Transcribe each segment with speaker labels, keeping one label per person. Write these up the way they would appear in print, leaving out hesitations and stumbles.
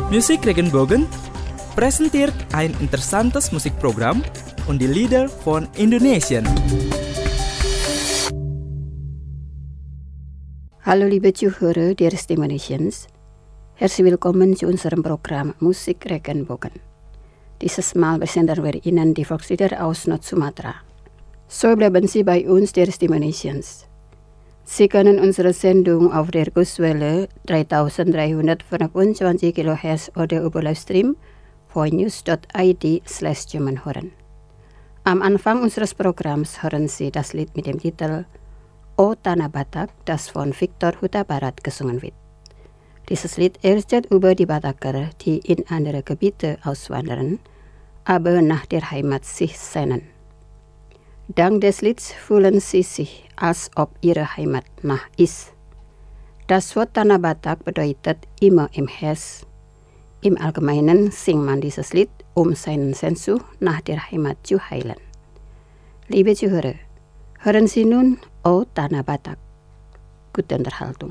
Speaker 1: Musik Regenbogen presenteert ein interessantes Musikprogramm und die Lieder von Indonesien.
Speaker 2: Hallo liebe Zuhörer der Stimulations. Herzlich willkommen zu unserem Programm Musik Regenbogen. Dieses Mal besenden wir Ihnen die Volkslieder aus Nord-Sumatra. So bleiben Sie bei uns der Stimulations. Sie können unsere Sendung auf der Kurzwelle 3325 kHz oder über Livestream voinews.id/German hören. Am Anfang unseres Programms hören Sie das Lied mit dem Titel O Tanah Batak, das von Victor Huta Barat gesungen wird. Dieses Lied erzählt über die Bataker, die in andere Gebiete auswandern, aber nach der Heimat sich sehnen. Dank des Lieds fühlen sie sich, als ob ihre Heimat nah ist. Das Wort Tanah Batak bedeutet immer im Herz. Im Allgemeinen singt man dieses Lied, um seinen Sehnsucht nach der Heimat zu heilen. Liebe Zuhörer, hören Sie nun O Tanah Batak. Gute Unterhaltung.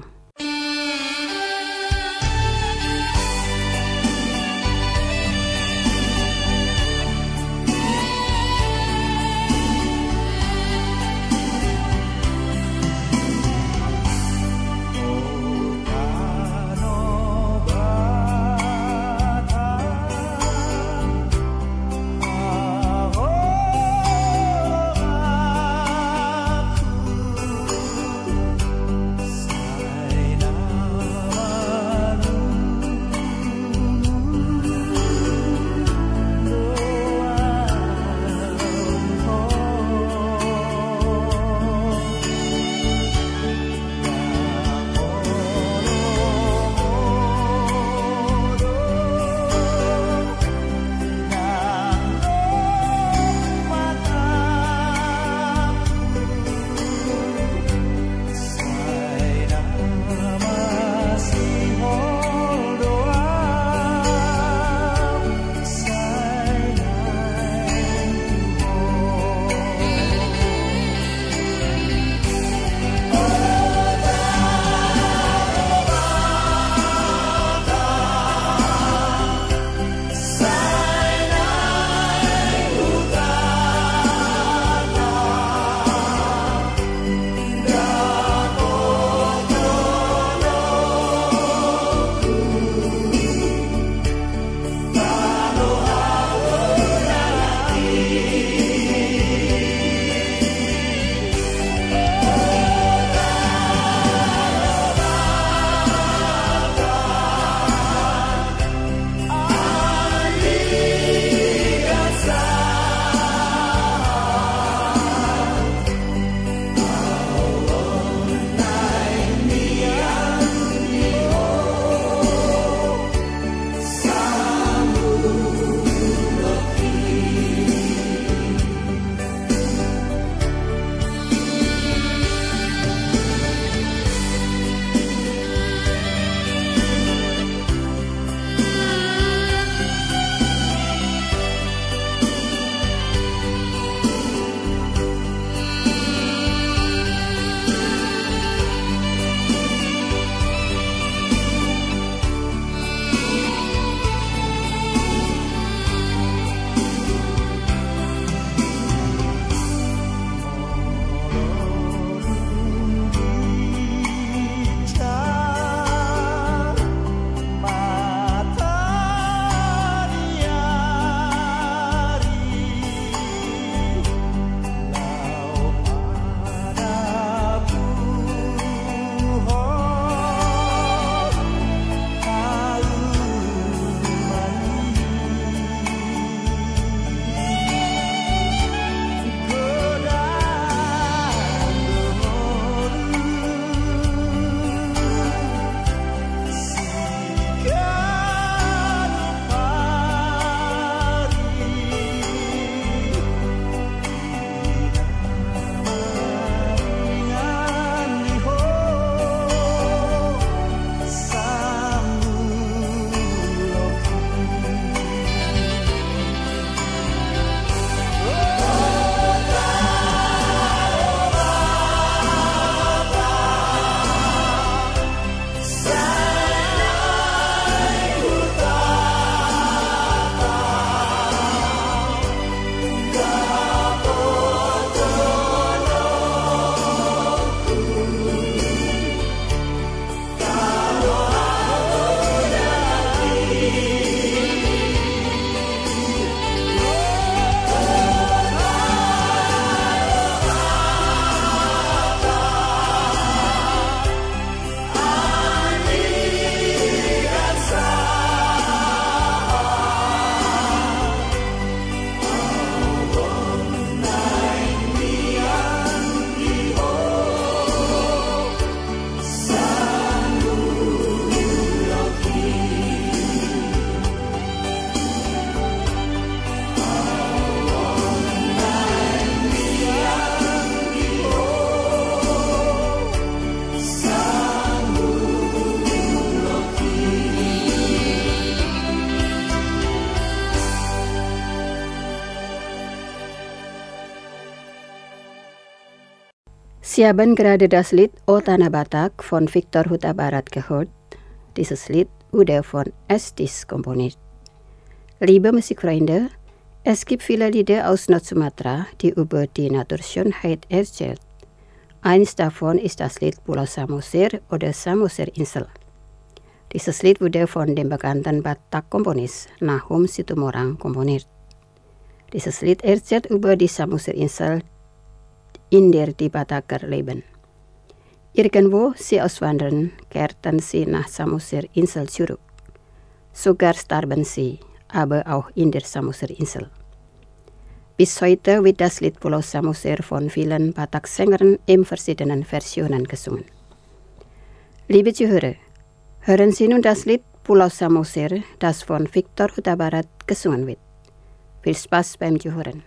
Speaker 2: Sie haben gerade das Lied O Tanah Batak von Victor Huta Barat gehört. Dieses Lied wurde von Estis komponiert. Liebe Musikfreunde, es gibt viele Lieder aus Nord-Sumatra, die über die Naturschönheit erzählt. Eines davon ist das Lied Pulau Samosir oder Samosir-Insel. Dieses Lied wurde von dem bekannten Batak-Komponis Nahum Situmorang komponiert. Dieses Lied erzählt über die Samosir-Insel, in der die Bataker leben. Irgendwo sie auswandern, kehrten sie nach Samosir-Insel zurück. Sogar starben sie, aber auch in der Samosir-Insel. Bis heute wird das Lied Pulau Samosir von vielen Batak-Sängern in verschiedenen Versionen gesungen. Liebe Zuhörer, hören Sie nun das Lied Pulau Samosir, das von Victor Huta Barat gesungen wird. Viel Spaß beim Zuhören.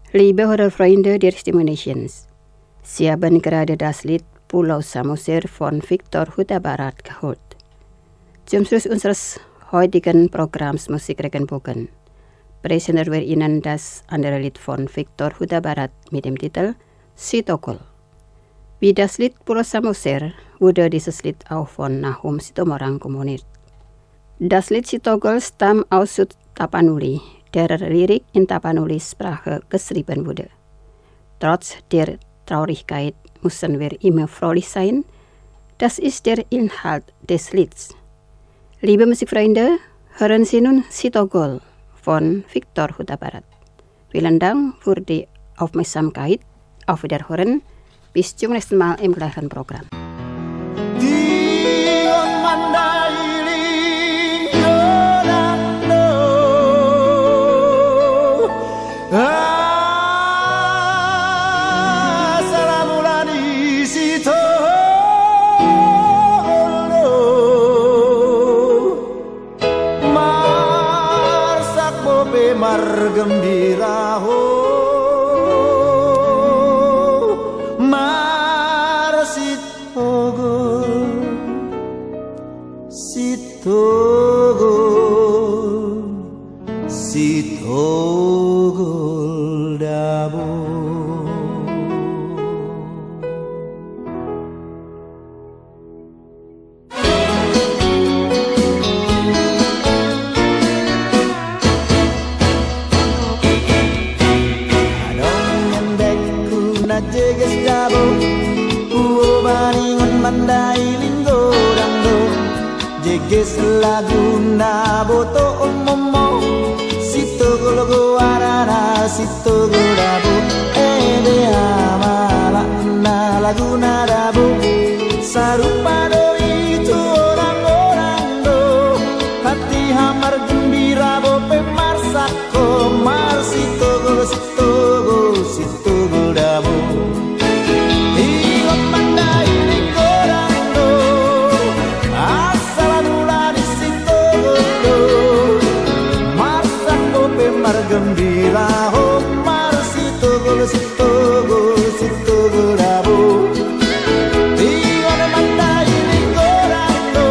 Speaker 2: Liebe Hörerfreunde der Stimme Nations, Sie haben gerade das Lied Pulau Samosir von Victor Huta Barat gehört. Zum Schluss unseres heutigen Programms Musik Regenbogen präsentieren wir Ihnen das andere Lied von Victor Huta Barat mit dem Titel Sitogol. Wie das Lied Pulau Samosir wurde dieses Lied auch von Nahum Sitomorang komponiert. Das Lied Sitogol stammt aus Tapanuli, der Lirik in Tapanuli-Sprache geschrieben wurde. Trotz der Traurigkeit müssen wir immer fröhlich sein. Das ist der Inhalt des Lieds. Liebe Musikfreunde, hören Sie nun Sitogol von Victor Huta Barat. Vielen Dank für die Aufmerksamkeit. Auf Wiederhören. Bis zum nächsten Mal im gleichen Programm.
Speaker 3: Gembira ho mar sitogol dabo. Jeges dabo, baringon mandai linggo dangdo. Jeges laguna boto omomo, sitogol goarana, sitogol dabo. Ebe amala na laguna dabo, sarupado itu orang-orang do. Hati hamar gembira bo pemar sako, mar sitogol sitogol sitogol dabo. Gembira ho mar sitogol sitogol sitogol dabo. Tinggal mandai lingorando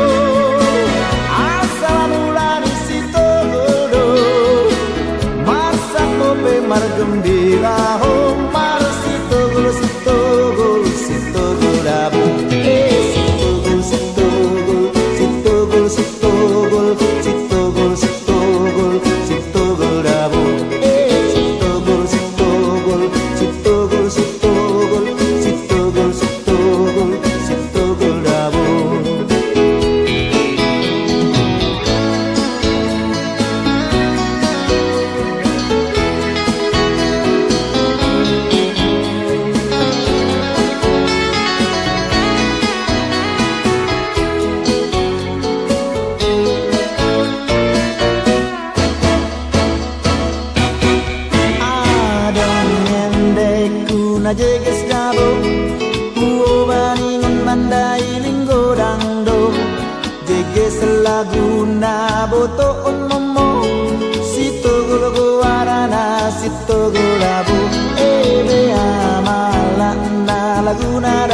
Speaker 3: asal mulani sitogol do. Mar sakope mar gembira ho mar sitogol sitogol sitogol dabo. Sitogol sitogol sitogol sitogol sitogol sitogol sitogol dabo. Jeges dabo, baringon mandai linggo dangdo. Jeges laguna boto omomo, sitogol goarana, sitogol dabo. Ebe amala na laguna